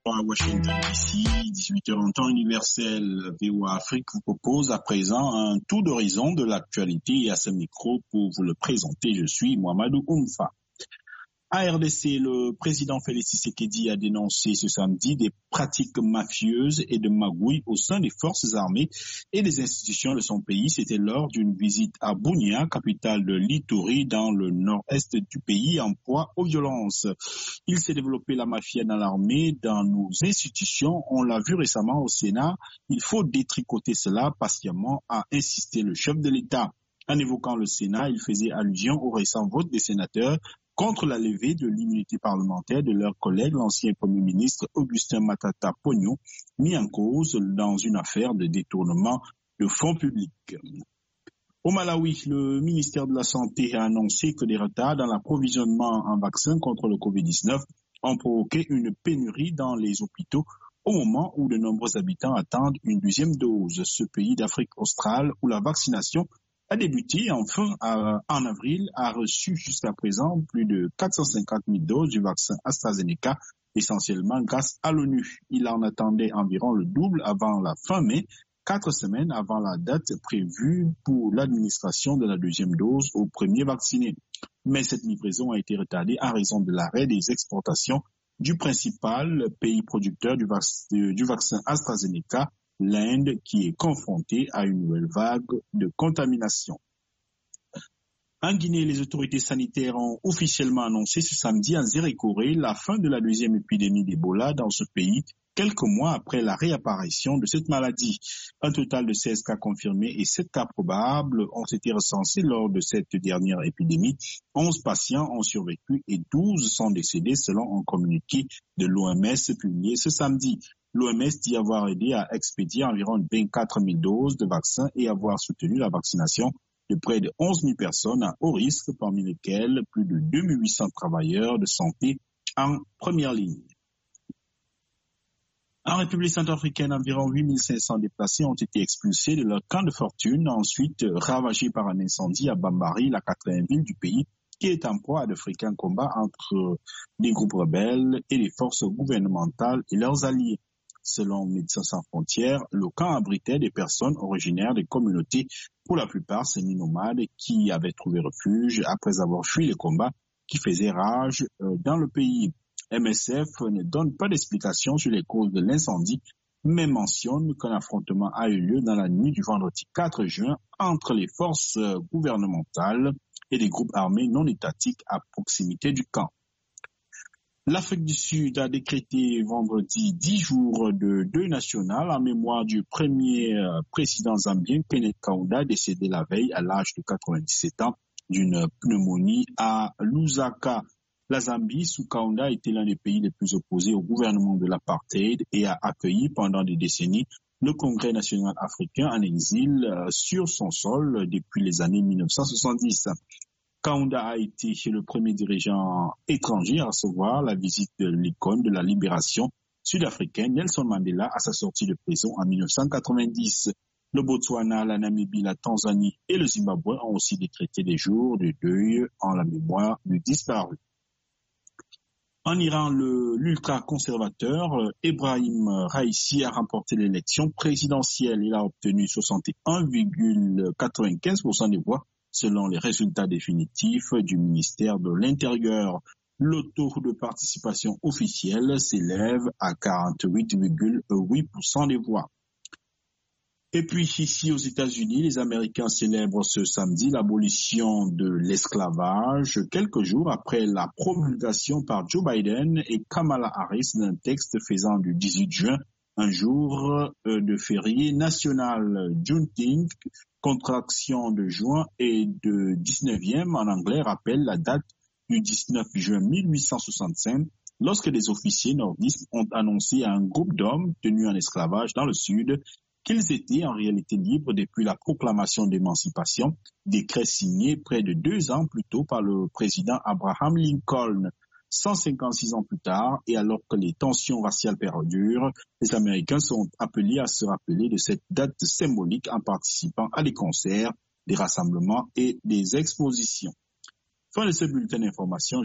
À Washington DC, 18h en temps universel, VOA Afrique vous propose à présent un tour d'horizon de l'actualité et à ce micro pour vous le présenter, je suis Mohamedou Oumfa. À RDC, le président Félix Tshisekedi a dénoncé ce samedi des pratiques mafieuses et de magouilles au sein des forces armées et des institutions de son pays. C'était lors d'une visite à Bunia, capitale de l'Ituri, dans le nord-est du pays, en proie aux violences. Il s'est développé la mafia dans l'armée, dans nos institutions. On l'a vu récemment au Sénat. Il faut détricoter cela patiemment, a insisté le chef de l'État. En évoquant le Sénat, il faisait allusion au récent vote des sénateurs contre la levée de l'immunité parlementaire de leur collègue, l'ancien Premier ministre Augustin Matata Pogno, mis en cause dans une affaire de détournement de fonds publics. Au Malawi, le ministère de la Santé a annoncé que des retards dans l'approvisionnement en vaccins contre le Covid-19 ont provoqué une pénurie dans les hôpitaux au moment où de nombreux habitants attendent une deuxième dose. Ce pays d'Afrique australe où la vaccination a débuté enfin en avril, a reçu jusqu'à présent plus de 450 000 doses du vaccin AstraZeneca, essentiellement grâce à l'ONU. Il en attendait environ le double avant la fin mai, 4 semaines avant la date prévue pour l'administration de la deuxième dose aux premiers vaccinés. Mais cette livraison a été retardée en raison de l'arrêt des exportations du principal pays producteur du vaccin AstraZeneca, l'Inde, qui est confrontée à une nouvelle vague de contamination. En Guinée, les autorités sanitaires ont officiellement annoncé ce samedi à Zérékoré la fin de la deuxième épidémie d'Ebola dans ce pays, quelques mois après la réapparition de cette maladie. Un total de 16 cas confirmés et 7 cas probables ont été recensés lors de cette dernière épidémie. 11 patients ont survécu et 12 sont décédés selon un communiqué de l'OMS publié ce samedi. L'OMS dit avoir aidé à expédier environ 24 000 doses de vaccins et avoir soutenu la vaccination de près de 11 000 personnes à haut risque, parmi lesquelles plus de 2 800 travailleurs de santé en première ligne. En République centrafricaine, environ 8 500 déplacés ont été expulsés de leur camp de fortune, ensuite ravagés par un incendie à Bambari, la quatrième ville du pays, qui est en proie à de fréquents combats entre des groupes rebelles et les forces gouvernementales et leurs alliés. Selon Médecins sans frontières, le camp abritait des personnes originaires des communautés, pour la plupart semi-nomades, qui avaient trouvé refuge après avoir fui les combats qui faisaient rage dans le pays. MSF ne donne pas d'explication sur les causes de l'incendie, mais mentionne qu'un affrontement a eu lieu dans la nuit du vendredi 4 juin entre les forces gouvernementales et des groupes armés non étatiques à proximité du camp. L'Afrique du Sud a décrété vendredi 10 jours de deuil national en mémoire du premier président zambien, Kenneth Kaunda, décédé la veille à l'âge de 97 ans d'une pneumonie à Lusaka. La Zambie, sous Kaunda, était l'un des pays les plus opposés au gouvernement de l'apartheid et a accueilli pendant des décennies le Congrès national africain en exil sur son sol depuis les années 1970. Kaunda a été le premier dirigeant étranger à recevoir la visite de l'icône de la libération sud-africaine, Nelson Mandela, à sa sortie de prison en 1990. Le Botswana, la Namibie, la Tanzanie et le Zimbabwe ont aussi décrété des jours de deuil en la mémoire du disparu. En Iran, l'ultra-conservateur Ebrahim Raïssi a remporté l'élection présidentielle. Il a obtenu 61,95% des voix selon les résultats définitifs du ministère de l'Intérieur. Le taux de participation officielle s'élève à 48,8% des voix. Et puis ici aux États-Unis, les Américains célèbrent ce samedi l'abolition de l'esclavage, quelques jours après la promulgation par Joe Biden et Kamala Harris d'un texte faisant du 18 juin un jour de férié national. Juneteenth, contraction de juin et de 19e en anglais, rappelle la date du 19 juin 1865, lorsque des officiers nordistes ont annoncé à un groupe d'hommes tenus en esclavage dans le sud qu'ils étaient en réalité libres depuis la proclamation d'émancipation, décret signé près de 2 ans plus tôt par le président Abraham Lincoln. 156 ans plus tard, et alors que les tensions raciales perdurent, les Américains sont appelés à se rappeler de cette date symbolique en participant à des concerts, des rassemblements et des expositions. Fin de ce bulletin d'information.